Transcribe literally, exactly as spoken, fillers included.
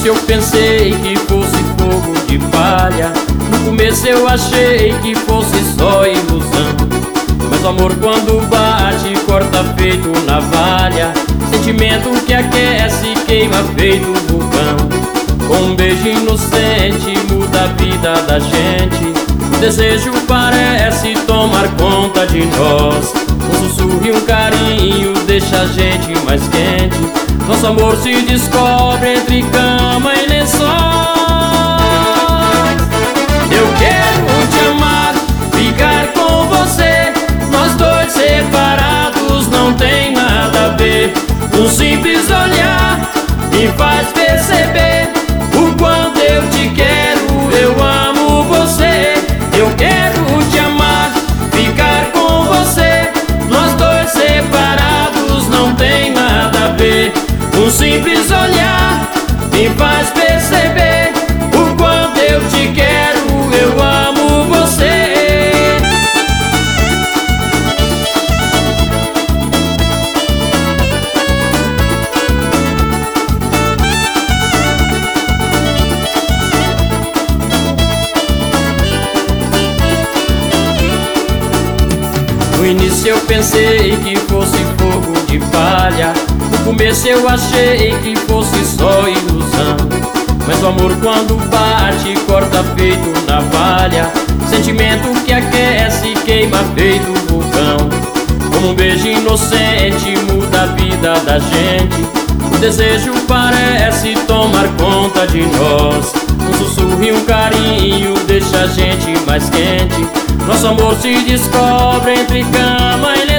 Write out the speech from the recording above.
início eu pensei que fosse fogo de palha, no começo eu achei que fosse só ilusão. Mas o amor quando bate corta feito navalha, sentimento que aquece queima feito vulcão. Com um beijo inocente muda a vida da gente, o desejo parece tomar conta de nós. Um sussurro e um carinho deixa a gente mais quente, nosso amor se descobre entre cama e lençóis. Eu quero te amar, ficar com você, nós dois separados não tem nada a ver. Um simples olhar me faz perceber o quanto eu te quero, eu amo você. Eu quero te amar, ficar com você, nós dois separados não tem nada a ver. Um simples olhar me faz perceber o quanto eu te quero, eu amo você. No início eu pensei que fosse fogo de palha, no começo eu achei que fosse só ilusão. Mas o amor quando bate corta feito navalha, sentimento que aquece queima feito vulcão. Como um beijo inocente muda a vida da gente, o desejo parece tomar conta de nós. Um sussurro e um carinho deixa a gente mais quente, nosso amor se descobre entre cama e